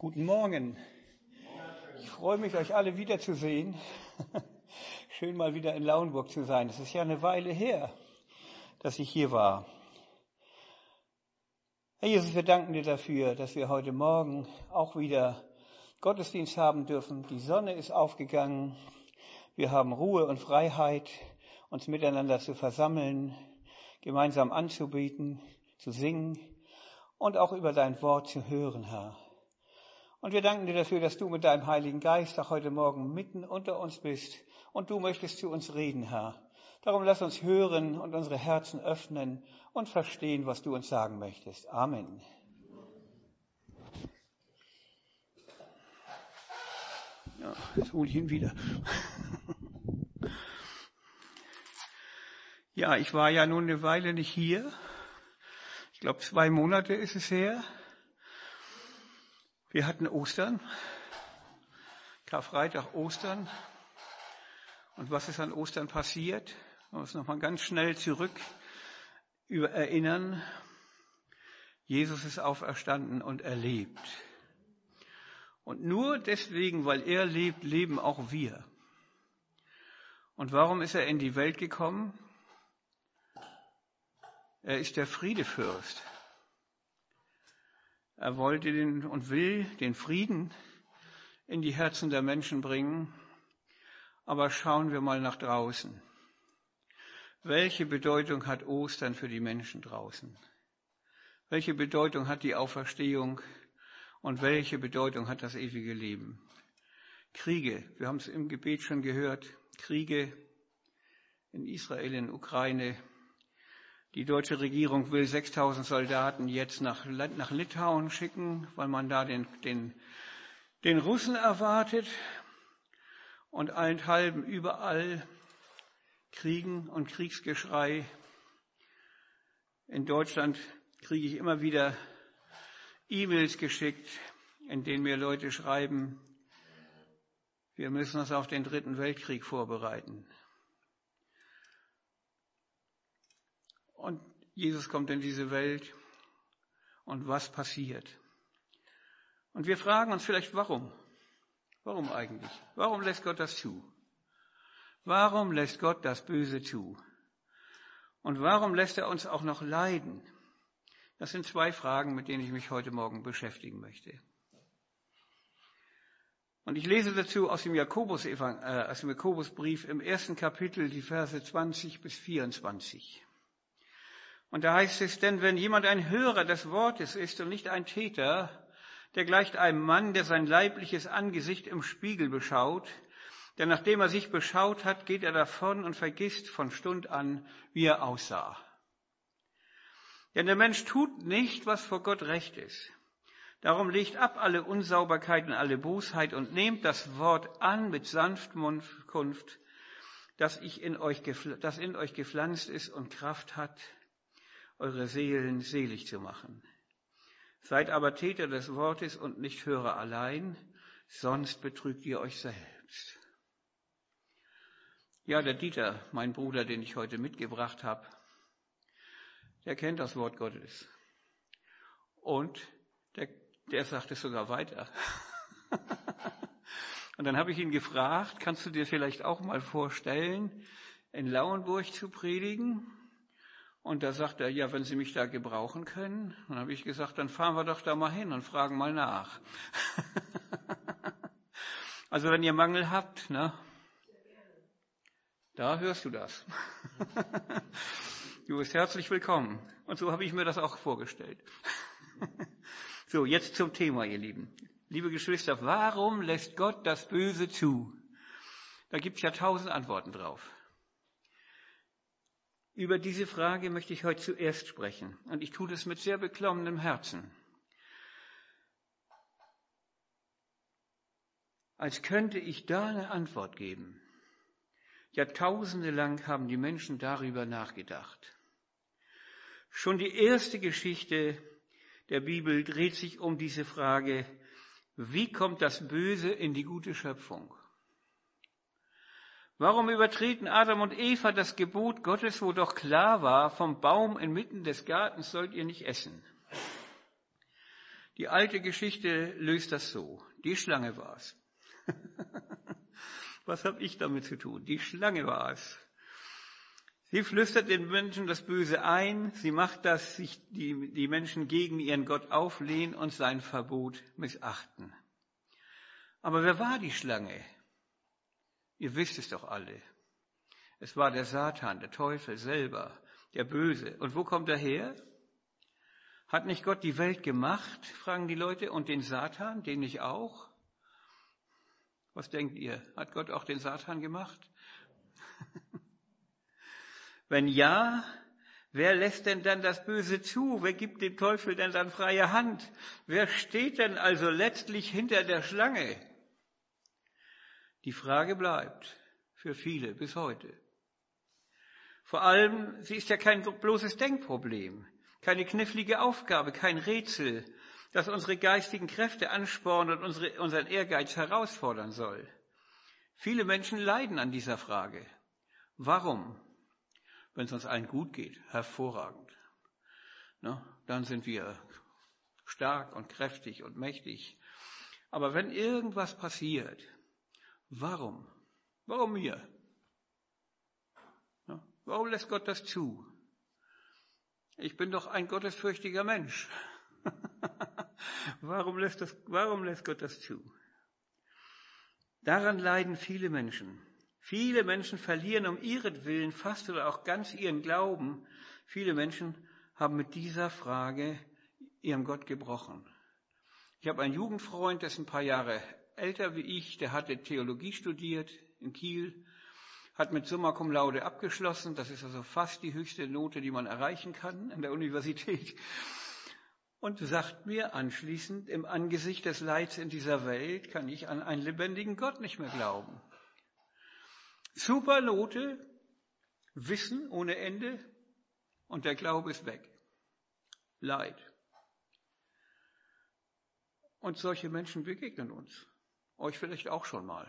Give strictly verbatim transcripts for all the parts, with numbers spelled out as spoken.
Guten Morgen. Ich freue mich, euch alle wiederzusehen. Schön mal wieder in Lauenburg zu sein. Es ist ja eine Weile her, dass ich hier war. Herr Jesus, wir danken dir dafür, dass wir heute Morgen auch wieder Gottesdienst haben dürfen. Die Sonne ist aufgegangen. Wir haben Ruhe und Freiheit, uns miteinander zu versammeln, gemeinsam anzubeten, zu singen und auch über dein Wort zu hören, Herr. Und wir danken dir dafür, dass du mit deinem Heiligen Geist auch heute Morgen mitten unter uns bist und du möchtest zu uns reden, Herr. Darum lass uns hören und unsere Herzen öffnen und verstehen, was du uns sagen möchtest. Amen. Ja, jetzt hole ich ihn wieder. Ja, ich war ja nun eine Weile nicht hier. Ich glaube, zwei Monate ist es her. Wir hatten Ostern, Karfreitag, Ostern. Und was ist an Ostern passiert? Wir müssen noch mal ganz schnell zurück erinnern. Jesus ist auferstanden und er lebt. Und nur deswegen, weil er lebt, leben auch wir. Und warum ist er in die Welt gekommen? Er ist der Friedefürst. Er wollte den und will den Frieden in die Herzen der Menschen bringen. Aber schauen wir mal nach draußen. Welche Bedeutung hat Ostern für die Menschen draußen? Welche Bedeutung hat die Auferstehung und welche Bedeutung hat das ewige Leben? Kriege, wir haben es im Gebet schon gehört, Kriege in Israel, in Ukraine. Die deutsche Regierung will sechstausend Soldaten jetzt nach, nach Litauen schicken, weil man da den, den, den Russen erwartet. Und allenthalben überall Kriegen und Kriegsgeschrei. In Deutschland kriege ich immer wieder E-Mails geschickt, in denen mir Leute schreiben, wir müssen uns auf den Dritten Weltkrieg vorbereiten. Und Jesus kommt in diese Welt und was passiert? Und wir fragen uns vielleicht, warum? Warum eigentlich? Warum lässt Gott das zu? Warum lässt Gott das Böse zu? Und warum lässt er uns auch noch leiden? Das sind zwei Fragen, mit denen ich mich heute Morgen beschäftigen möchte. Und ich lese dazu aus dem, Jakobus, äh, aus dem Jakobusbrief im ersten Kapitel die Verse zwanzig bis vierundzwanzig. Und da heißt es, denn wenn jemand ein Hörer des Wortes ist und nicht ein Täter, der gleicht einem Mann, der sein leibliches Angesicht im Spiegel beschaut, denn nachdem er sich beschaut hat, geht er davon und vergisst von Stund an, wie er aussah. Denn der Mensch tut nicht, was vor Gott recht ist. Darum legt ab alle Unsauberkeit und alle Bosheit und nehmt das Wort an mit Sanftmut, das, ich in euch, das in euch gepflanzt ist und Kraft hat, eure Seelen selig zu machen. Seid aber Täter des Wortes und nicht Hörer allein, sonst betrügt ihr euch selbst. Ja, der Dieter, mein Bruder, den ich heute mitgebracht habe, der kennt das Wort Gottes. Und der, der sagt es sogar weiter. Und dann habe ich ihn gefragt, kannst du dir vielleicht auch mal vorstellen, in Lauenburg zu predigen? Und da sagt er, ja, wenn Sie mich da gebrauchen können. Dann habe ich gesagt, dann fahren wir doch da mal hin und fragen mal nach. Also wenn ihr Mangel habt, ne, da hörst du das. Du bist herzlich willkommen. Und so habe ich mir das auch vorgestellt. So, jetzt zum Thema, ihr Lieben. Liebe Geschwister, warum lässt Gott das Böse zu? Da gibt es ja tausend Antworten drauf. Über diese Frage möchte ich heute zuerst sprechen. Und ich tue das mit sehr beklommenem Herzen. Als könnte ich da eine Antwort geben. Jahrtausende lang haben die Menschen darüber nachgedacht. Schon die erste Geschichte der Bibel dreht sich um diese Frage, wie kommt das Böse in die gute Schöpfung? Warum übertreten Adam und Eva das Gebot Gottes, wo doch klar war, vom Baum inmitten des Gartens sollt ihr nicht essen? Die alte Geschichte löst das so. Die Schlange war es. Was habe ich damit zu tun? Die Schlange war es. Sie flüstert den Menschen das Böse ein. Sie macht, dass sich die, die Menschen gegen ihren Gott auflehnen und sein Verbot missachten. Aber wer war die Schlange? Ihr wisst es doch alle. Es war der Satan, der Teufel selber, der Böse. Und wo kommt er her? Hat nicht Gott die Welt gemacht, fragen die Leute, und den Satan, den nicht auch? Was denkt ihr? Hat Gott auch den Satan gemacht? Wenn ja, wer lässt denn dann das Böse zu? Wer gibt dem Teufel denn dann freie Hand? Wer steht denn also letztlich hinter der Schlange? Die Frage bleibt für viele bis heute. Vor allem, sie ist ja kein bloßes Denkproblem, keine knifflige Aufgabe, kein Rätsel, das unsere geistigen Kräfte anspornen und unsere, unseren Ehrgeiz herausfordern soll. Viele Menschen leiden an dieser Frage. Warum? Wenn es uns allen gut geht, hervorragend. Ne? Dann sind wir stark und kräftig und mächtig. Aber wenn irgendwas passiert, warum? Warum mir? Ne? Warum lässt Gott das zu? Ich bin doch ein gottesfürchtiger Mensch. Warum lässt das, warum lässt Gott das zu? Daran leiden viele Menschen. Viele Menschen verlieren um ihretwillen fast oder auch ganz ihren Glauben. Viele Menschen haben mit dieser Frage ihrem Gott gebrochen. Ich habe einen Jugendfreund, der ist ein paar Jahre älter wie ich, der hatte Theologie studiert in Kiel, hat mit Summa Cum Laude abgeschlossen. Das ist also fast die höchste Note, die man erreichen kann an der Universität. Und sagt mir anschließend, im Angesicht des Leids in dieser Welt kann ich an einen lebendigen Gott nicht mehr glauben. Super Note, Wissen ohne Ende und der Glaube ist weg. Leid. Und solche Menschen begegnen uns. Euch vielleicht auch schon mal.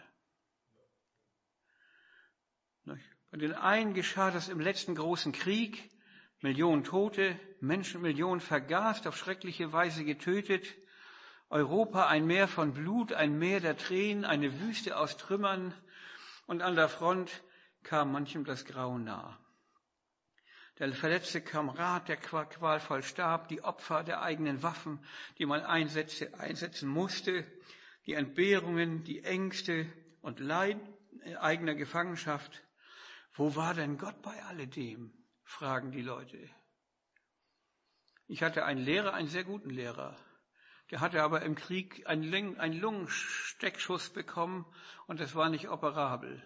Bei den einen geschah das im letzten großen Krieg. Millionen Tote, Menschen, Millionen vergast, auf schreckliche Weise getötet. Europa ein Meer von Blut, ein Meer der Tränen, eine Wüste aus Trümmern. Und an der Front kam manchem das Grauen nah. Der verletzte Kamerad, der qualvoll starb, die Opfer der eigenen Waffen, die man einsetzte, einsetzen musste, die Entbehrungen, die Ängste und Leid eigener Gefangenschaft. Wo war denn Gott bei alledem? Fragen die Leute. Ich hatte einen Lehrer, einen sehr guten Lehrer. Der hatte aber im Krieg einen, einen Lungensteckschuss bekommen und das war nicht operabel.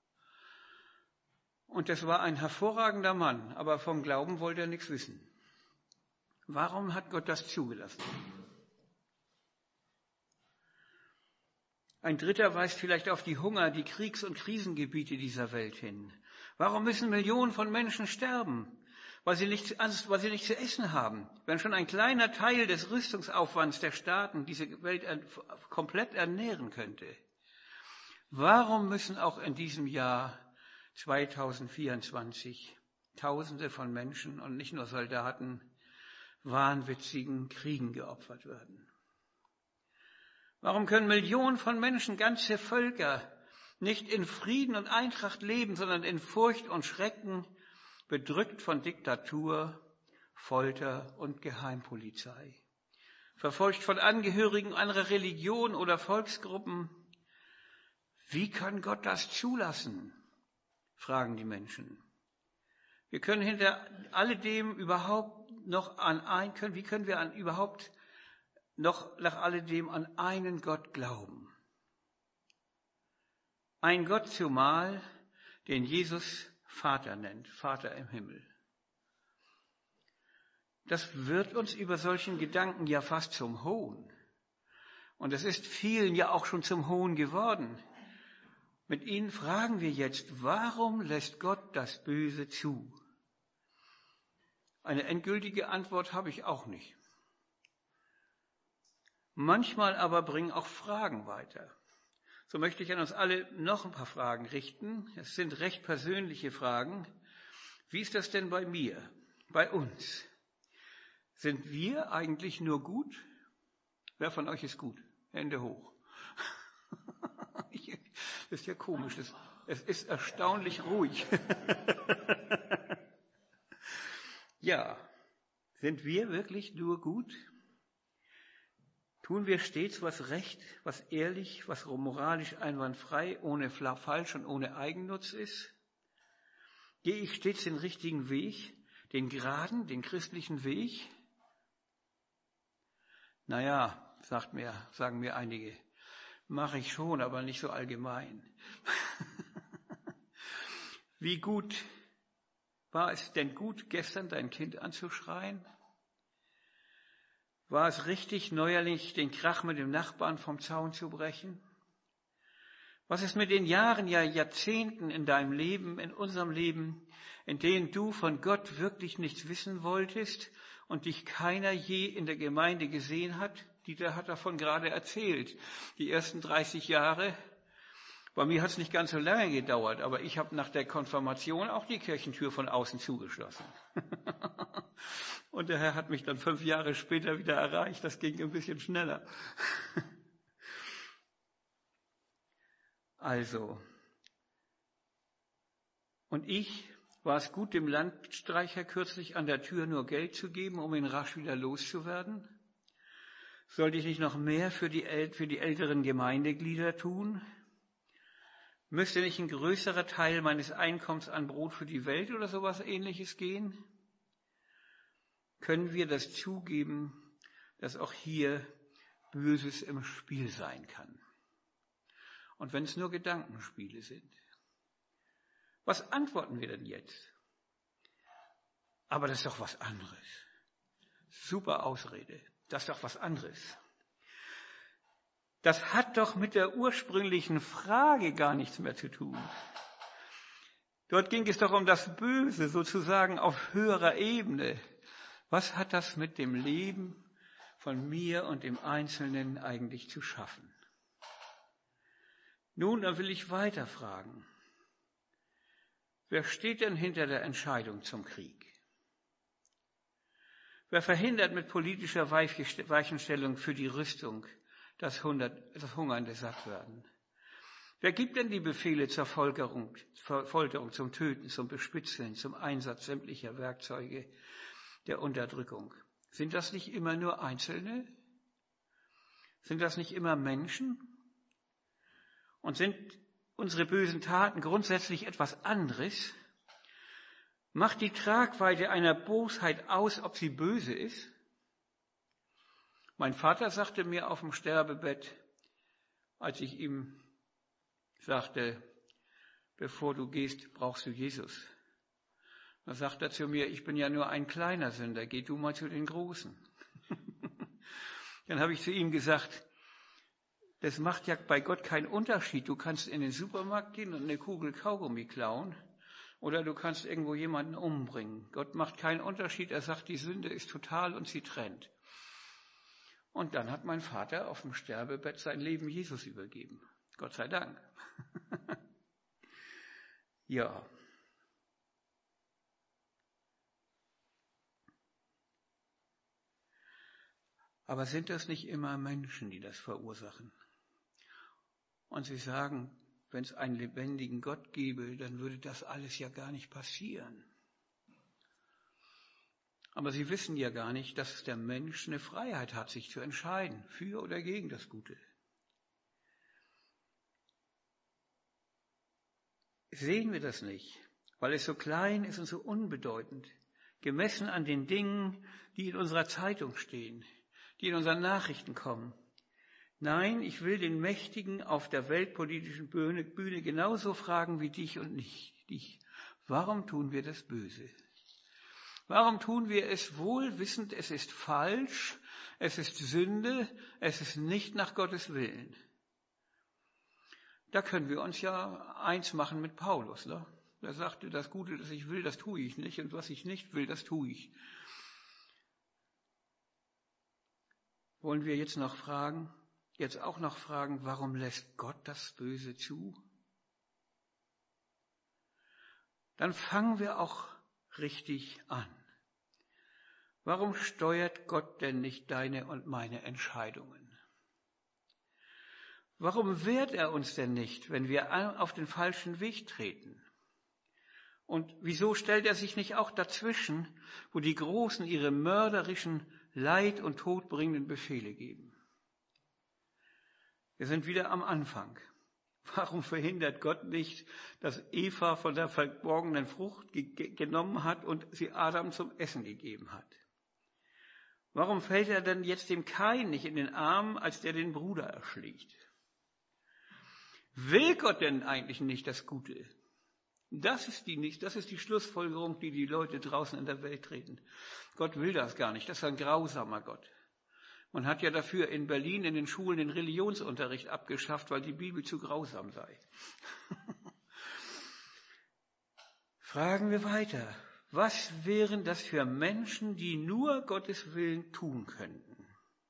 Und das war ein hervorragender Mann, aber vom Glauben wollte er nichts wissen. Warum hat Gott das zugelassen? Ein dritter weist vielleicht auf die Hunger, die Kriegs- und Krisengebiete dieser Welt hin. Warum müssen Millionen von Menschen sterben? Weil sie, nicht, weil sie nicht zu essen haben. Wenn schon ein kleiner Teil des Rüstungsaufwands der Staaten diese Welt komplett ernähren könnte. Warum müssen auch in diesem Jahr zweitausendvierundzwanzig Tausende von Menschen und nicht nur Soldaten wahnwitzigen Kriegen geopfert werden? Warum können Millionen von Menschen, ganze Völker, nicht in Frieden und Eintracht leben, sondern in Furcht und Schrecken, bedrückt von Diktatur, Folter und Geheimpolizei, verfolgt von Angehörigen anderer Religionen oder Volksgruppen? Wie kann Gott das zulassen? Fragen die Menschen. Wir können hinter alledem überhaupt noch an ein, können, wie können wir an überhaupt noch nach alledem an einen Gott glauben? Ein Gott zumal, den Jesus Vater nennt, Vater im Himmel. Das wird uns über solchen Gedanken ja fast zum Hohn. Und es ist vielen ja auch schon zum Hohn geworden. Mit ihnen fragen wir jetzt, warum lässt Gott das Böse zu? Eine endgültige Antwort habe ich auch nicht. Manchmal aber bringen auch Fragen weiter. So möchte ich an uns alle noch ein paar Fragen richten. Es sind recht persönliche Fragen. Wie ist das denn bei mir, bei uns? Sind wir eigentlich nur gut Wer von euch ist gut? Hände hoch. Das ist ja komisch. Das, es ist erstaunlich ruhig. Ja, sind wir wirklich nur gut? Tun wir stets, was recht, was ehrlich, was moralisch einwandfrei, ohne falsch und ohne Eigennutz ist? Gehe ich stets den richtigen Weg, den geraden, den christlichen Weg? Naja, sagt mir, sagen mir einige, mache ich schon, aber nicht so allgemein. Wie gut war es denn gut, gestern dein Kind anzuschreien? War es richtig, neuerlich den Krach mit dem Nachbarn vom Zaun zu brechen? Was ist mit den Jahren, ja Jahrzehnten in deinem Leben, in unserem Leben, in denen du von Gott wirklich nichts wissen wolltest und dich keiner je in der Gemeinde gesehen hat? Dieter hat davon gerade erzählt. Die ersten dreißig Jahre, bei mir hat es nicht ganz so lange gedauert, aber ich habe nach der Konfirmation auch die Kirchentür von außen zugeschlossen. Und der Herr hat mich dann fünf Jahre später wieder erreicht. Das ging ein bisschen schneller. Also, und ich, war es gut, dem Landstreicher kürzlich an der Tür nur Geld zu geben, um ihn rasch wieder loszuwerden? Sollte ich nicht noch mehr für die, für die älteren Gemeindeglieder tun? Müsste nicht ein größerer Teil meines Einkommens an Brot für die Welt oder sowas Ähnliches gehen? Können wir das zugeben, dass auch hier Böses im Spiel sein kann? Und wenn es nur Gedankenspiele sind. Was antworten wir denn jetzt? Aber das ist doch was anderes. Super Ausrede. Das ist doch was anderes. Das hat doch mit der ursprünglichen Frage gar nichts mehr zu tun. Dort ging es doch um das Böse, sozusagen auf höherer Ebene. Was hat das mit dem Leben von mir und dem Einzelnen eigentlich zu schaffen? Nun, dann will ich weiter fragen. Wer steht denn hinter der Entscheidung zum Krieg? Wer verhindert mit politischer Weichenstellung für die Rüstung das hungernde Sattwerden? Wer gibt denn die Befehle zur Folterung, Folterung, zum Töten, zum Bespitzeln, zum Einsatz sämtlicher Werkzeuge der Unterdrückung? Sind das nicht immer nur Einzelne? Sind das nicht immer Menschen? Und sind unsere bösen Taten grundsätzlich etwas anderes? Macht die Tragweite einer Bosheit aus, ob sie böse ist? Mein Vater sagte mir auf dem Sterbebett, als ich ihm sagte, bevor du gehst, brauchst du Jesus. Da sagt er zu mir, ich bin ja nur ein kleiner Sünder, geh du mal zu den Großen. Dann habe ich zu ihm gesagt, das macht ja bei Gott keinen Unterschied. Du kannst in den Supermarkt gehen und eine Kugel Kaugummi klauen oder du kannst irgendwo jemanden umbringen. Gott macht keinen Unterschied. Er sagt, die Sünde ist total und sie trennt. Und dann hat mein Vater auf dem Sterbebett sein Leben Jesus übergeben. Gott sei Dank. Ja. Aber sind das nicht immer Menschen, die das verursachen? Und sie sagen, wenn es einen lebendigen Gott gäbe, dann würde das alles ja gar nicht passieren. Aber sie wissen ja gar nicht, dass der Mensch eine Freiheit hat, sich zu entscheiden, für oder gegen das Gute. Sehen wir das nicht, weil es so klein ist und so unbedeutend, gemessen an den Dingen, die in unserer Zeitung stehen, die in unseren Nachrichten kommen. Nein, ich will den Mächtigen auf der weltpolitischen Bühne, Bühne genauso fragen wie dich und nicht dich. Warum tun wir das Böse? Warum tun wir es wohl wissend, es ist falsch, es ist Sünde, es ist nicht nach Gottes Willen? Da können wir uns ja eins machen mit Paulus. Ne? Er sagte, das Gute, das ich will, das tue ich nicht, und was ich nicht will, das tue ich. Wollen wir jetzt noch fragen, jetzt auch noch fragen, warum lässt Gott das Böse zu? Dann fangen wir auch richtig an. Warum steuert Gott denn nicht deine und meine Entscheidungen? Warum wehrt er uns denn nicht, wenn wir auf den falschen Weg treten? Und wieso stellt er sich nicht auch dazwischen, wo die Großen ihre mörderischen, leid- und todbringenden Befehle geben? Wir sind wieder am Anfang. Warum verhindert Gott nicht, dass Eva von der verborgenen Frucht ge- genommen hat und sie Adam zum Essen gegeben hat? Warum fällt er denn jetzt dem Kain nicht in den Arm, als der den Bruder erschlägt? Will Gott denn eigentlich nicht das Gute? Das ist die nicht, das ist die Schlussfolgerung, die die Leute draußen in der Welt treten. Gott will das gar nicht, das ist ein grausamer Gott. Man hat ja dafür in Berlin in den Schulen den Religionsunterricht abgeschafft, weil die Bibel zu grausam sei. Fragen wir weiter. Was wären das für Menschen, die nur Gottes Willen tun könnten?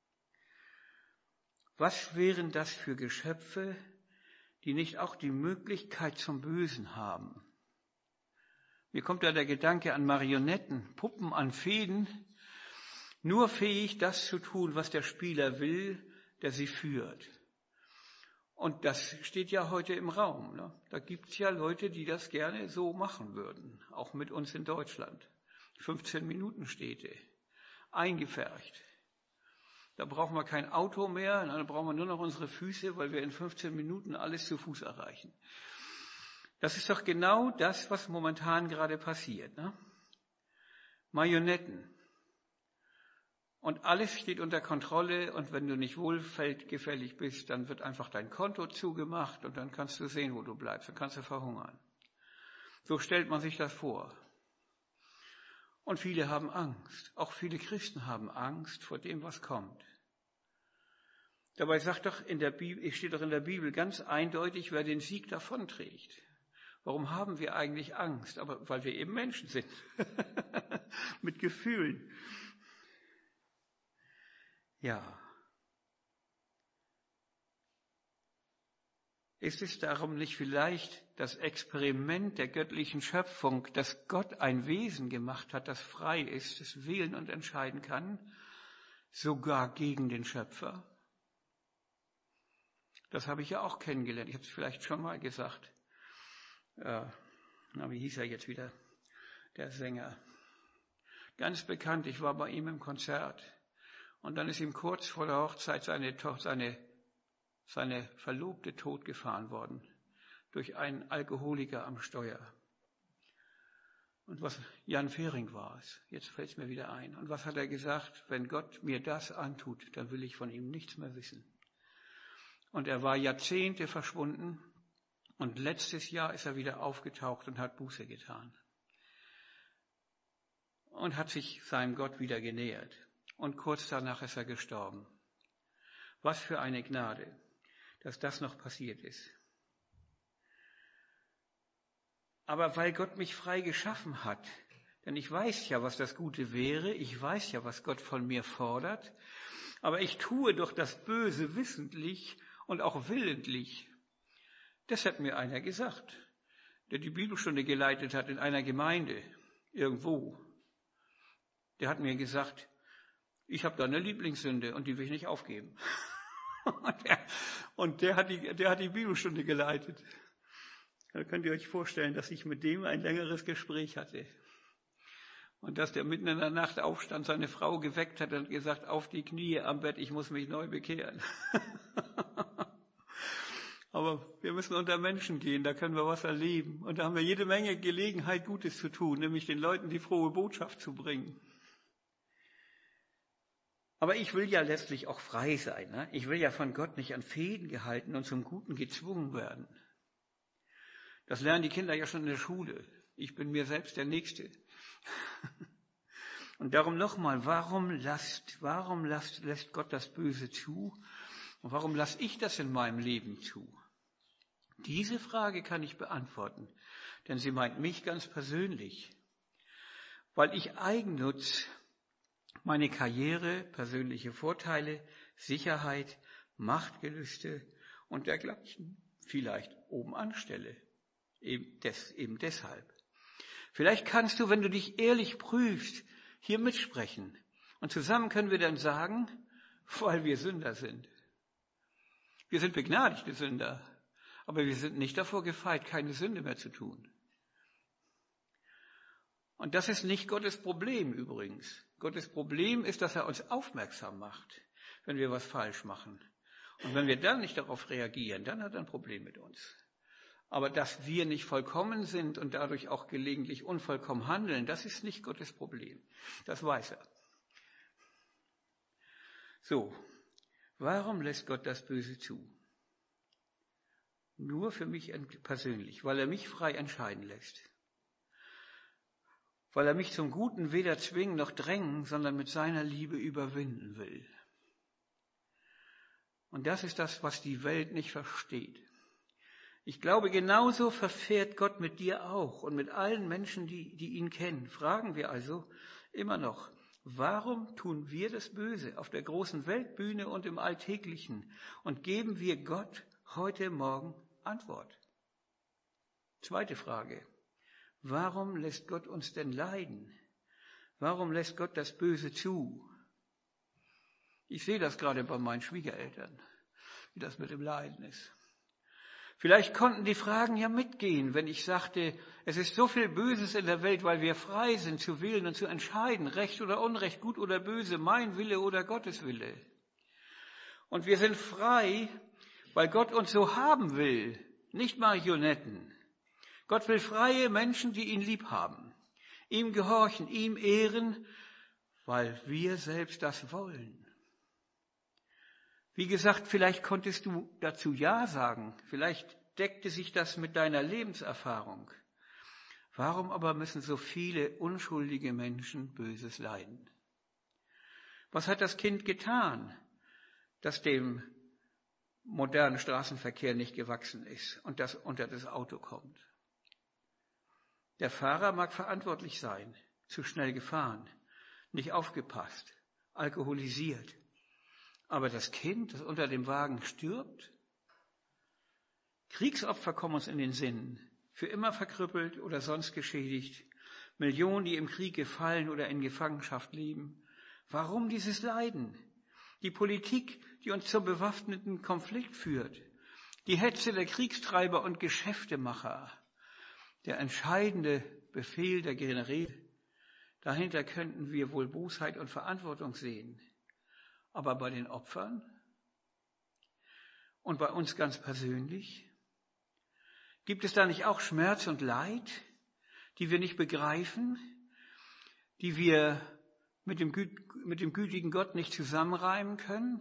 Was wären das für Geschöpfe, die nicht auch die Möglichkeit zum Bösen haben? Mir kommt da der Gedanke an Marionetten, Puppen an Fäden, nur fähig, das zu tun, was der Spieler will, der sie führt. Und das steht ja heute im Raum. Ne? Da gibt es ja Leute, die das gerne so machen würden, auch mit uns in Deutschland. fünfzehn Minuten Städte, eingefärbt. Da brauchen wir kein Auto mehr, da brauchen wir nur noch unsere Füße, weil wir in fünfzehn Minuten alles zu Fuß erreichen. Das ist doch genau das, was momentan gerade passiert. Ne? Marionetten. Und alles steht unter Kontrolle und wenn du nicht wohlgefällig bist, dann wird einfach dein Konto zugemacht und dann kannst du sehen, wo du bleibst, dann kannst du verhungern. So stellt man sich das vor. Und viele haben Angst, auch viele Christen haben Angst vor dem, was kommt. Dabei sagt doch in der Bibel, steht doch in der Bibel ganz eindeutig, wer den Sieg davonträgt. Warum haben wir eigentlich Angst? Aber weil wir eben Menschen sind, mit Gefühlen. Ja. Ist es darum nicht vielleicht das Experiment der göttlichen Schöpfung, dass Gott ein Wesen gemacht hat, das frei ist, das wählen und entscheiden kann, sogar gegen den Schöpfer? Das habe ich ja auch kennengelernt. Ich habe es vielleicht schon mal gesagt. Ja, na, wie hieß er jetzt wieder? Der Sänger. Ganz bekannt, ich war bei ihm im Konzert. Und dann ist ihm kurz vor der Hochzeit seine Tochter, seine, seine Verlobte totgefahren worden. Durch einen Alkoholiker am Steuer. Und was, Jan Fehring war es. Jetzt fällt es mir wieder ein. Und was hat er gesagt? Wenn Gott mir das antut, dann will ich von ihm nichts mehr wissen. Und er war Jahrzehnte verschwunden. Und letztes Jahr ist er wieder aufgetaucht und hat Buße getan. Und hat sich seinem Gott wieder genähert. Und kurz danach ist er gestorben. Was für eine Gnade, dass das noch passiert ist. Aber weil Gott mich frei geschaffen hat, denn ich weiß ja, was das Gute wäre, ich weiß ja, was Gott von mir fordert, aber ich tue doch das Böse wissentlich und auch willentlich. Das hat mir einer gesagt, der die Bibelstunde geleitet hat in einer Gemeinde, irgendwo. Der hat mir gesagt, ich habe da eine Lieblingssünde und die will ich nicht aufgeben. und der, und der, hat die, der hat die Bibelstunde geleitet. Da könnt ihr euch vorstellen, dass ich mit dem ein längeres Gespräch hatte. Und dass der mitten in der Nacht aufstand, seine Frau geweckt hat und gesagt, auf die Knie am Bett, ich muss mich neu bekehren. Aber wir müssen unter Menschen gehen, da können wir was erleben. Und da haben wir jede Menge Gelegenheit, Gutes zu tun, nämlich den Leuten die frohe Botschaft zu bringen. Aber ich will ja letztlich auch frei sein. Ne? Ich will ja von Gott nicht an Fäden gehalten und zum Guten gezwungen werden. Das lernen die Kinder ja schon in der Schule. Ich bin mir selbst der Nächste. Und darum nochmal, warum lasst, warum lasst, lässt Gott das Böse zu? Und warum lasse ich das in meinem Leben zu? Diese Frage kann ich beantworten, denn sie meint mich ganz persönlich. Weil ich Eigennutz, meine Karriere, persönliche Vorteile, Sicherheit, Machtgelüste und dergleichen vielleicht oben anstelle. Eben, des, eben deshalb. Vielleicht kannst du, wenn du dich ehrlich prüfst, hier mitsprechen. Und zusammen können wir dann sagen, weil wir Sünder sind. Wir sind begnadigte Sünder, aber wir sind nicht davor gefeit, keine Sünde mehr zu tun. Und das ist nicht Gottes Problem übrigens. Gottes Problem ist, dass er uns aufmerksam macht, wenn wir was falsch machen. Und wenn wir dann nicht darauf reagieren, dann hat er ein Problem mit uns. Aber dass wir nicht vollkommen sind und dadurch auch gelegentlich unvollkommen handeln, das ist nicht Gottes Problem. Das weiß er. So, warum lässt Gott das Böse zu? Nur für mich persönlich, weil er mich frei entscheiden lässt. Weil er mich zum Guten weder zwingen noch drängen, sondern mit seiner Liebe überwinden will. Und das ist das, was die Welt nicht versteht. Ich glaube, genauso verfährt Gott mit dir auch und mit allen Menschen, die, die ihn kennen. Fragen wir also immer noch, warum tun wir das Böse auf der großen Weltbühne und im Alltäglichen und geben wir Gott heute Morgen Antwort? Zweite Frage. Warum lässt Gott uns denn leiden? Warum lässt Gott das Böse zu? Ich sehe das gerade bei meinen Schwiegereltern, wie das mit dem Leiden ist. Vielleicht konnten die Fragen ja mitgehen, wenn ich sagte, es ist so viel Böses in der Welt, weil wir frei sind zu wählen und zu entscheiden, Recht oder Unrecht, gut oder böse, mein Wille oder Gottes Wille. Und wir sind frei, weil Gott uns so haben will, nicht Marionetten. Gott will freie Menschen, die ihn lieb haben, ihm gehorchen, ihm ehren, weil wir selbst das wollen. Wie gesagt, vielleicht konntest du dazu Ja sagen, vielleicht deckte sich das mit deiner Lebenserfahrung. Warum aber müssen so viele unschuldige Menschen Böses leiden? Was hat das Kind getan, das dem modernen Straßenverkehr nicht gewachsen ist und das unter das Auto kommt? Der Fahrer mag verantwortlich sein, zu schnell gefahren, nicht aufgepasst, alkoholisiert. Aber das Kind, das unter dem Wagen stirbt? Kriegsopfer kommen uns in den Sinn, für immer verkrüppelt oder sonst geschädigt, Millionen, die im Krieg gefallen oder in Gefangenschaft leben. Warum dieses Leiden? Die Politik, die uns zum bewaffneten Konflikt führt, die Hetze der Kriegstreiber und Geschäftemacher, der entscheidende Befehl der Generäle. Dahinter könnten wir wohl Bosheit und Verantwortung sehen. Aber bei den Opfern und bei uns ganz persönlich, gibt es da nicht auch Schmerz und Leid, die wir nicht begreifen, die wir mit dem, mit dem gütigen Gott nicht zusammenreimen können?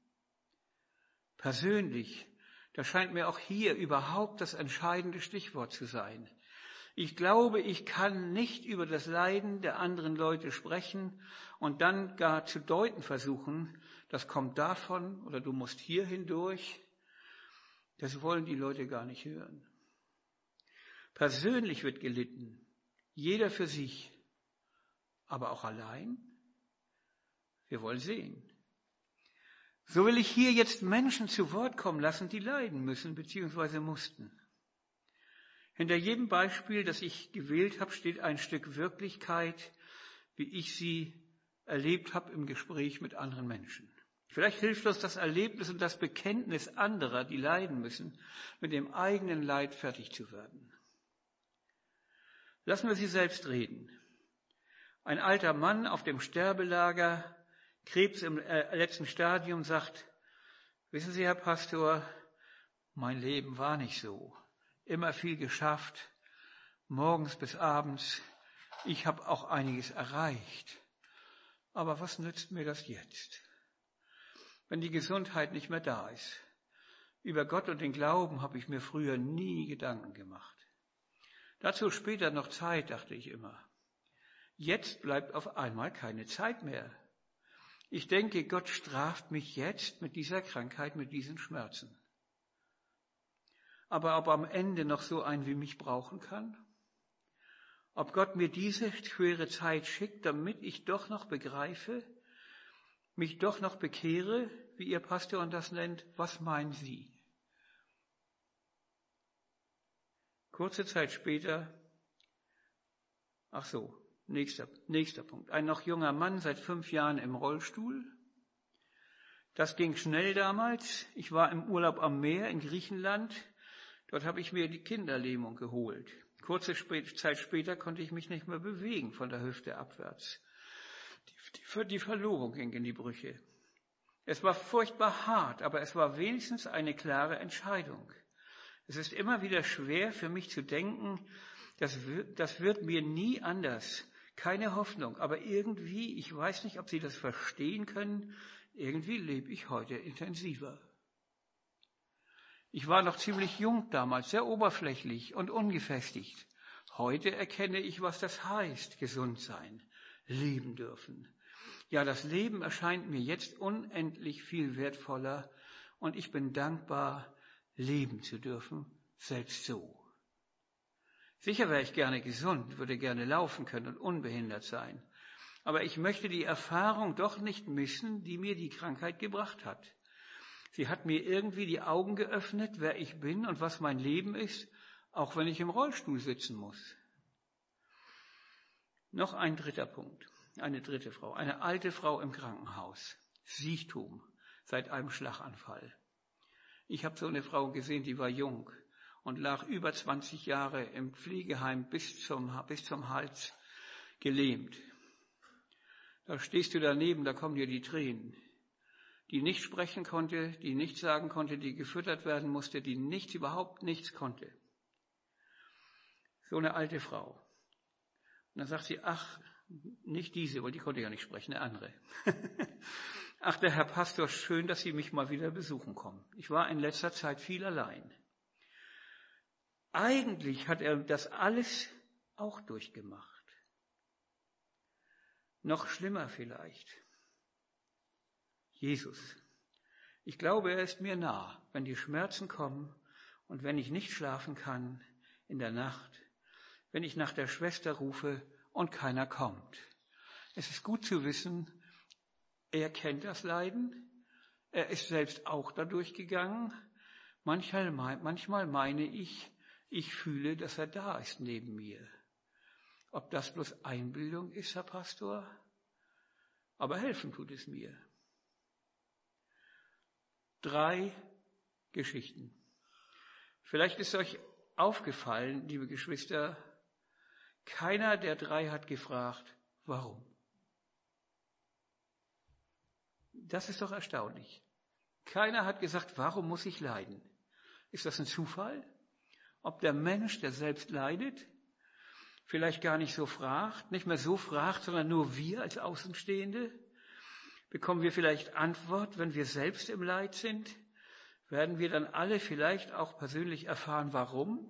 Persönlich, das scheint mir auch hier überhaupt das entscheidende Stichwort zu sein. Ich glaube, ich kann nicht über das Leiden der anderen Leute sprechen und dann gar zu deuten versuchen, das kommt davon oder du musst hier hindurch. Das wollen die Leute gar nicht hören. Persönlich wird gelitten, jeder für sich, aber auch allein. Wir wollen sehen. So will ich hier jetzt Menschen zu Wort kommen lassen, die leiden müssen bzw. mussten. Hinter jedem Beispiel, das ich gewählt habe, steht ein Stück Wirklichkeit, wie ich sie erlebt habe im Gespräch mit anderen Menschen. Vielleicht hilft uns das Erlebnis und das Bekenntnis anderer, die leiden müssen, mit dem eigenen Leid fertig zu werden. Lassen wir sie selbst reden. Ein alter Mann auf dem Sterbelager, Krebs im letzten Stadium, sagt, wissen Sie, Herr Pastor, mein Leben war nicht so. Immer viel geschafft, morgens bis abends. Ich habe auch einiges erreicht. Aber was nützt mir das jetzt, wenn die Gesundheit nicht mehr da ist? Über Gott und den Glauben habe ich mir früher nie Gedanken gemacht. Dazu später noch Zeit, dachte ich immer. Jetzt bleibt auf einmal keine Zeit mehr. Ich denke, Gott straft mich jetzt mit dieser Krankheit, mit diesen Schmerzen. Aber ob am Ende noch so ein wie mich brauchen kann? Ob Gott mir diese schwere Zeit schickt, damit ich doch noch begreife, mich doch noch bekehre, wie Ihr Pastor das nennt, was meinen Sie? Kurze Zeit später, ach so, nächster, nächster Punkt, ein noch junger Mann, seit fünf Jahren im Rollstuhl, Das ging schnell damals. Ich war im Urlaub am Meer in Griechenland. Dort habe ich mir die Kinderlähmung geholt. Kurze Zeit später konnte ich mich nicht mehr bewegen von der Hüfte abwärts. Die, die, die Verlobung ging in die Brüche. Es war furchtbar hart, aber es war wenigstens eine klare Entscheidung. Es ist immer wieder schwer für mich zu denken, das wird, das wird mir nie anders. Keine Hoffnung, aber irgendwie, ich weiß nicht, ob Sie das verstehen können, irgendwie lebe ich heute intensiver. Ich war noch ziemlich jung damals, sehr oberflächlich und ungefestigt. Heute erkenne ich, was das heißt, gesund sein, leben dürfen. Ja, das Leben erscheint mir jetzt unendlich viel wertvoller und ich bin dankbar, leben zu dürfen, selbst so. Sicher wäre ich gerne gesund, würde gerne laufen können und unbehindert sein. Aber ich möchte die Erfahrung doch nicht missen, die mir die Krankheit gebracht hat. Sie hat mir irgendwie die Augen geöffnet, wer ich bin und was mein Leben ist, auch wenn ich im Rollstuhl sitzen muss. Noch ein dritter Punkt, eine dritte Frau, eine alte Frau im Krankenhaus, Siechtum seit einem Schlaganfall. Ich habe so eine Frau gesehen, die war jung und lag über zwanzig Jahre im Pflegeheim bis zum, bis zum Hals gelähmt. Da stehst du daneben, da kommen dir die Tränen. Die nicht sprechen konnte, die nichts sagen konnte, die gefüttert werden musste, die nichts, überhaupt nichts konnte. So eine alte Frau. Und dann sagt sie, ach, nicht diese, weil die konnte ja nicht sprechen, eine andere. Ach, der Herr Pastor, schön, dass Sie mich mal wieder besuchen kommen. Ich war in letzter Zeit viel allein. Eigentlich hat er das alles auch durchgemacht. Noch schlimmer vielleicht. Jesus. Ich glaube, er ist mir nah, wenn die Schmerzen kommen und wenn ich nicht schlafen kann in der Nacht, wenn ich nach der Schwester rufe und keiner kommt. Es ist gut zu wissen, er kennt das Leiden, er ist selbst auch dadurch gegangen. Manchmal, manchmal meine ich, ich fühle, dass er da ist neben mir. Ob das bloß Einbildung ist, Herr Pastor? Aber helfen tut es mir. Drei Geschichten. Vielleicht ist euch aufgefallen, liebe Geschwister, keiner der drei hat gefragt, warum. Das ist doch erstaunlich. Keiner hat gesagt, warum muss ich leiden? Ist das ein Zufall? Ob der Mensch, der selbst leidet, vielleicht gar nicht so fragt, nicht mehr so fragt, sondern nur wir als Außenstehende? Bekommen wir vielleicht Antwort, wenn wir selbst im Leid sind? Werden wir dann alle vielleicht auch persönlich erfahren, warum?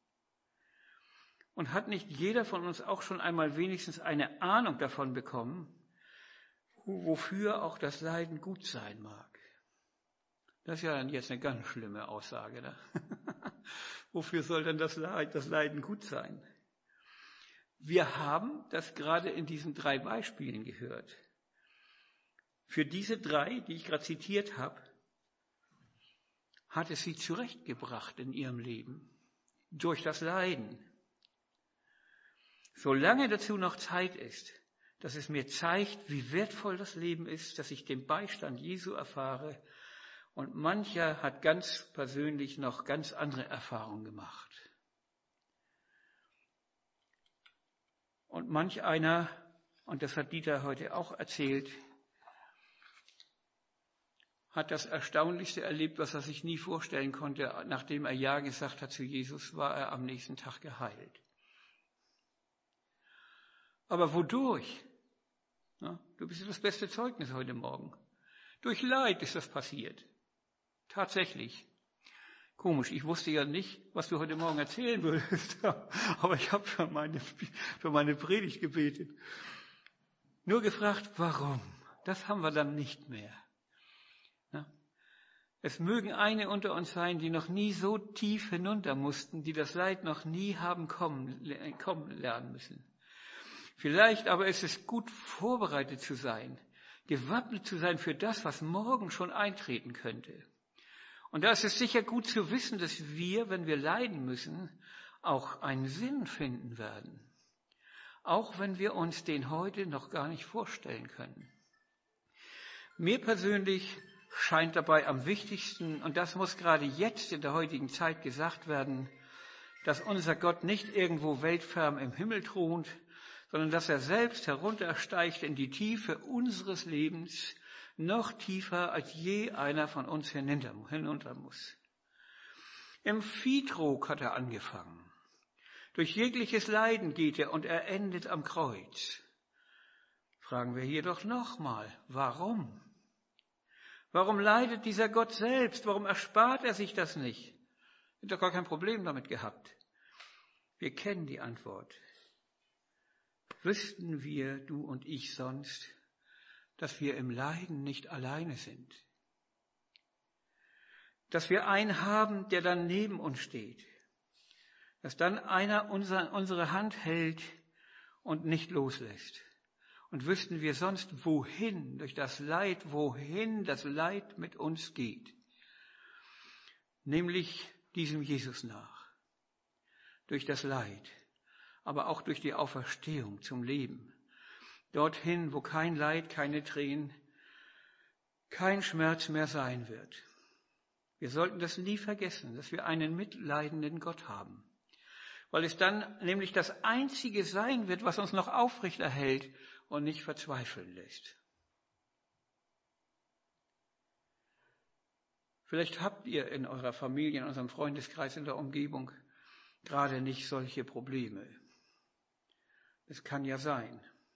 Und hat nicht jeder von uns auch schon einmal wenigstens eine Ahnung davon bekommen, wofür auch das Leiden gut sein mag? Das ist ja dann jetzt eine ganz schlimme Aussage. Ne? Wofür soll denn das Leid, das Leiden gut sein? Wir haben das gerade in diesen drei Beispielen gehört. Für diese drei, die ich gerade zitiert habe, hat es sie zurechtgebracht in ihrem Leben, durch das Leiden. Solange dazu noch Zeit ist, dass es mir zeigt, wie wertvoll das Leben ist, dass ich den Beistand Jesu erfahre, und mancher hat ganz persönlich noch ganz andere Erfahrungen gemacht. Und manch einer, und das hat Dieter heute auch erzählt, hat das Erstaunlichste erlebt, was er sich nie vorstellen konnte. Nachdem er Ja gesagt hat zu Jesus, war er am nächsten Tag geheilt. Aber wodurch? Na, du bist ja das beste Zeugnis heute Morgen. Durch Leid ist das passiert. Tatsächlich. Komisch, ich wusste ja nicht, was du heute Morgen erzählen würdest, aber ich habe für meine, für meine Predigt gebetet. Nur gefragt, warum? Das haben wir dann nicht mehr. Es mögen eine unter uns sein, die noch nie so tief hinunter mussten, die das Leid noch nie haben kommen, kommen lernen müssen. Vielleicht aber ist es gut, vorbereitet zu sein, gewappnet zu sein für das, was morgen schon eintreten könnte. Und da ist es sicher gut zu wissen, dass wir, wenn wir leiden müssen, auch einen Sinn finden werden. Auch wenn wir uns den heute noch gar nicht vorstellen können. Mir persönlich scheint dabei am wichtigsten, und das muss gerade jetzt in der heutigen Zeit gesagt werden, dass unser Gott nicht irgendwo weltfern im Himmel thront, sondern dass er selbst heruntersteigt in die Tiefe unseres Lebens, noch tiefer als je einer von uns hinunter muss. Im Viehtrog hat er angefangen. Durch jegliches Leiden geht er und er endet am Kreuz. Fragen wir hier doch nochmal, warum? Warum leidet dieser Gott selbst? Warum erspart er sich das nicht? Er hat doch gar kein Problem damit gehabt. Wir kennen die Antwort. Wüssten wir, du und ich sonst, dass wir im Leiden nicht alleine sind. Dass wir einen haben, der dann neben uns steht. Dass dann einer unser, unsere Hand hält und nicht loslässt. Und wüssten wir sonst, wohin durch das Leid, wohin das Leid mit uns geht. Nämlich diesem Jesus nach. Durch das Leid, aber auch durch die Auferstehung zum Leben. Dorthin, wo kein Leid, keine Tränen, kein Schmerz mehr sein wird. Wir sollten das nie vergessen, dass wir einen mitleidenden Gott haben. Weil es dann nämlich das Einzige sein wird, was uns noch aufrechterhält und nicht verzweifeln lässt. Vielleicht habt ihr in eurer Familie, in eurem Freundeskreis, in der Umgebung gerade nicht solche Probleme. Das kann ja sein.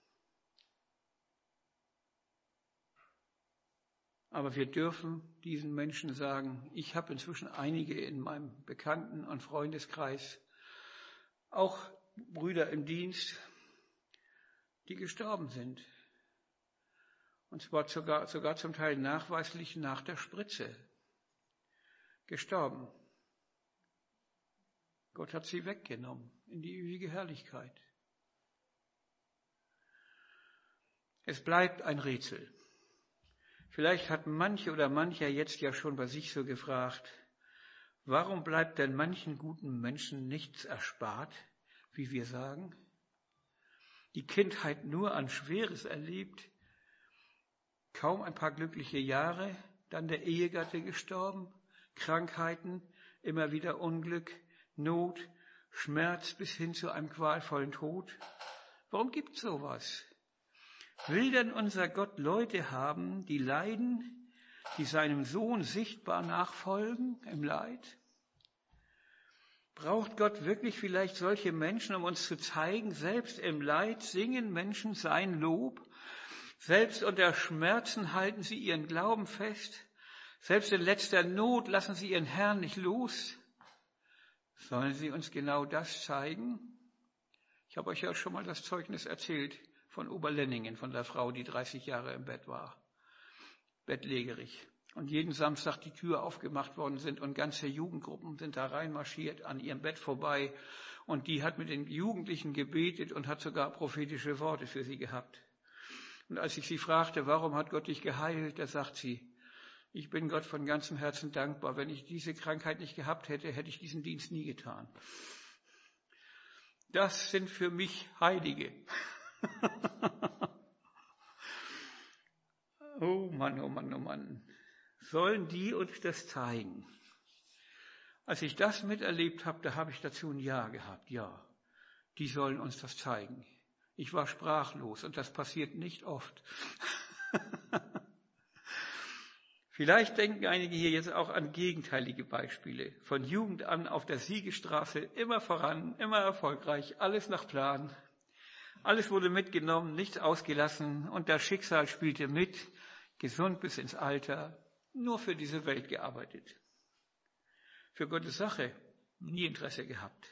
Aber wir dürfen diesen Menschen sagen, ich habe inzwischen einige in meinem Bekannten- und Freundeskreis, auch Brüder im Dienst, die gestorben sind. Und zwar sogar, sogar zum Teil nachweislich nach der Spritze. Gestorben. Gott hat sie weggenommen in die ewige Herrlichkeit. Es bleibt ein Rätsel. Vielleicht hat manche oder mancher jetzt ja schon bei sich so gefragt, warum bleibt denn manchen guten Menschen nichts erspart, wie wir sagen? Die Kindheit nur an Schweres erlebt, kaum ein paar glückliche Jahre, dann der Ehegatte gestorben, Krankheiten, immer wieder Unglück, Not, Schmerz bis hin zu einem qualvollen Tod. Warum gibt's sowas? Will denn unser Gott Leute haben, die leiden, die seinem Sohn sichtbar nachfolgen im Leid? Braucht Gott wirklich vielleicht solche Menschen, um uns zu zeigen, selbst im Leid singen Menschen sein Lob, selbst unter Schmerzen halten sie ihren Glauben fest, selbst in letzter Not lassen sie ihren Herrn nicht los? Sollen sie uns genau das zeigen? Ich habe euch ja schon mal das Zeugnis erzählt von Oberlenningen, von der Frau, die dreißig Jahre im Bett war, bettlägerig. Und jeden Samstag die Tür aufgemacht worden sind und ganze Jugendgruppen sind da reinmarschiert an ihrem Bett vorbei. Und die hat mit den Jugendlichen gebetet und hat sogar prophetische Worte für sie gehabt. Und als ich sie fragte, warum hat Gott dich geheilt, da sagt sie, ich bin Gott von ganzem Herzen dankbar. Wenn ich diese Krankheit nicht gehabt hätte, hätte ich diesen Dienst nie getan. Das sind für mich Heilige. Oh Mann, oh Mann, oh Mann. Sollen die uns das zeigen? Als ich das miterlebt habe, da habe ich dazu ein Ja gehabt. Ja, die sollen uns das zeigen. Ich war sprachlos und das passiert nicht oft. Vielleicht denken einige hier jetzt auch an gegenteilige Beispiele. Von Jugend an auf der Siegesstraße, immer voran, immer erfolgreich, alles nach Plan. Alles wurde mitgenommen, nichts ausgelassen und das Schicksal spielte mit, gesund bis ins Alter, nur für diese Welt gearbeitet. Für Gottes Sache nie Interesse gehabt.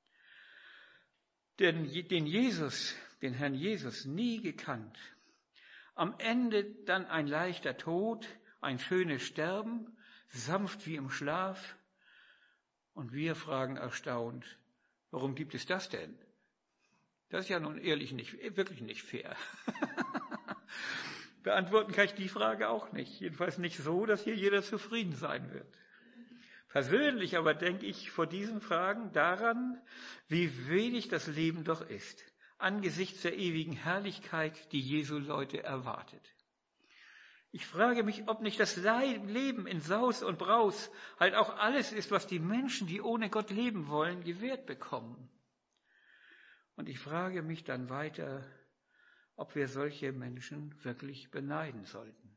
Denn den Jesus, den Herrn Jesus nie gekannt. Am Ende dann ein leichter Tod, ein schönes Sterben, sanft wie im Schlaf. Und wir fragen erstaunt, warum gibt es das denn? Das ist ja nun ehrlich nicht, wirklich nicht fair. Beantworten kann ich die Frage auch nicht. Jedenfalls nicht so, dass hier jeder zufrieden sein wird. Persönlich aber denke ich vor diesen Fragen daran, wie wenig das Leben doch ist, angesichts der ewigen Herrlichkeit, die Jesu Leute erwartet. Ich frage mich, ob nicht das Leben in Saus und Braus halt auch alles ist, was die Menschen, die ohne Gott leben wollen, gewährt bekommen. Und ich frage mich dann weiter, ob wir solche Menschen wirklich beneiden sollten.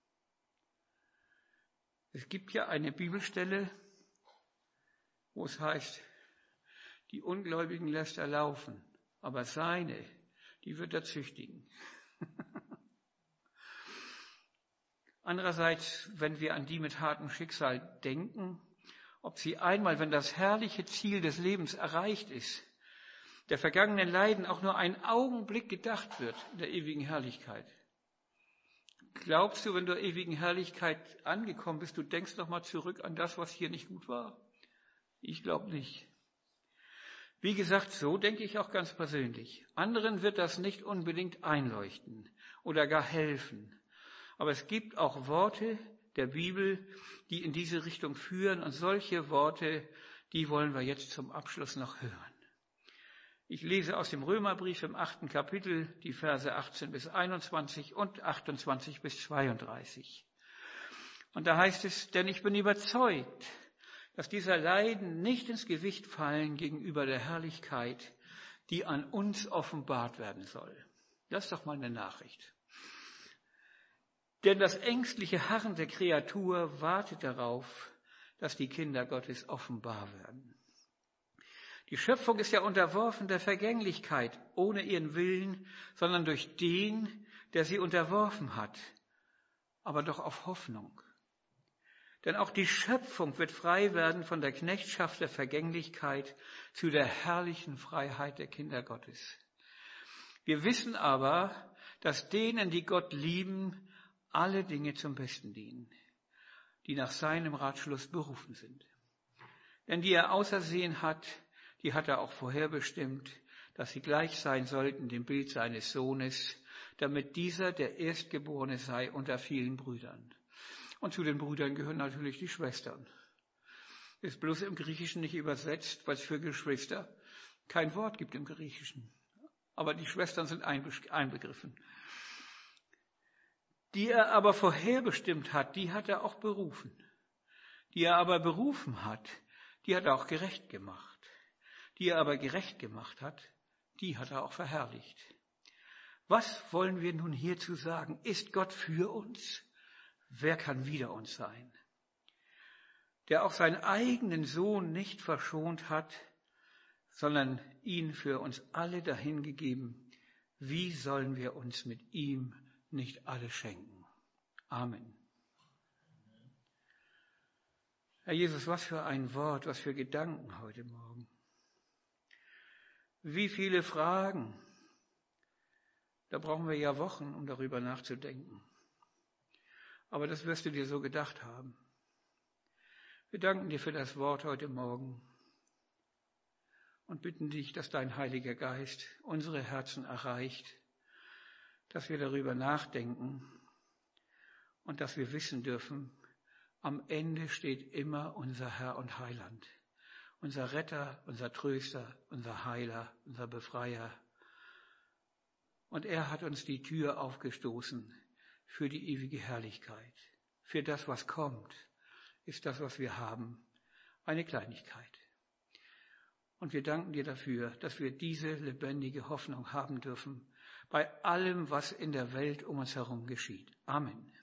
Es gibt ja eine Bibelstelle, wo es heißt, die Ungläubigen lässt er laufen, aber seine, die wird er züchtigen. Andererseits, wenn wir an die mit hartem Schicksal denken, ob sie einmal, wenn das herrliche Ziel des Lebens erreicht ist, der vergangenen Leiden auch nur einen Augenblick gedacht wird in der ewigen Herrlichkeit. Glaubst du, wenn du in der ewigen Herrlichkeit angekommen bist, du denkst nochmal zurück an das, was hier nicht gut war? Ich glaube nicht. Wie gesagt, so denke ich auch ganz persönlich. Anderen wird das nicht unbedingt einleuchten oder gar helfen. Aber es gibt auch Worte der Bibel, die in diese Richtung führen. Und solche Worte, die wollen wir jetzt zum Abschluss noch hören. Ich lese aus dem Römerbrief im achten Kapitel die Verse achtzehn bis einundzwanzig und achtundzwanzig bis zweiunddreißig. Und da heißt es, denn ich bin überzeugt, dass dieser Leiden nicht ins Gewicht fallen gegenüber der Herrlichkeit, die an uns offenbart werden soll. Das ist doch mal eine Nachricht. Denn das ängstliche Harren der Kreatur wartet darauf, dass die Kinder Gottes offenbar werden. Die Schöpfung ist ja unterworfen der Vergänglichkeit, ohne ihren Willen, sondern durch den, der sie unterworfen hat, aber doch auf Hoffnung. Denn auch die Schöpfung wird frei werden von der Knechtschaft der Vergänglichkeit zu der herrlichen Freiheit der Kinder Gottes. Wir wissen aber, dass denen, die Gott lieben, alle Dinge zum Besten dienen, die nach seinem Ratschluss berufen sind. Denn die er ausersehen hat, die hat er auch vorherbestimmt, dass sie gleich sein sollten dem Bild seines Sohnes, damit dieser der Erstgeborene sei unter vielen Brüdern. Und zu den Brüdern gehören natürlich die Schwestern. Ist bloß im Griechischen nicht übersetzt, weil es für Geschwister kein Wort gibt im Griechischen. Aber die Schwestern sind einbegriffen. Die er aber vorherbestimmt hat, die hat er auch berufen. Die er aber berufen hat, die hat er auch gerecht gemacht. Die er aber gerecht gemacht hat, die hat er auch verherrlicht. Was wollen wir nun hierzu sagen? Ist Gott für uns? Wer kann wider uns sein? Der auch seinen eigenen Sohn nicht verschont hat, sondern ihn für uns alle dahingegeben. Wie sollen wir uns mit ihm nicht alle schenken? Amen. Herr Jesus, was für ein Wort, was für Gedanken heute Morgen. Wie viele Fragen. Da brauchen wir ja Wochen, um darüber nachzudenken. Aber das wirst du dir so gedacht haben. Wir danken dir für das Wort heute Morgen und bitten dich, dass dein Heiliger Geist unsere Herzen erreicht, dass wir darüber nachdenken und dass wir wissen dürfen, am Ende steht immer unser Herr und Heiland, unser Retter, unser Tröster, unser Heiler, unser Befreier. Und er hat uns die Tür aufgestoßen für die ewige Herrlichkeit. Für das, was kommt, ist das, was wir haben, eine Kleinigkeit. Und wir danken dir dafür, dass wir diese lebendige Hoffnung haben dürfen, bei allem, was in der Welt um uns herum geschieht. Amen.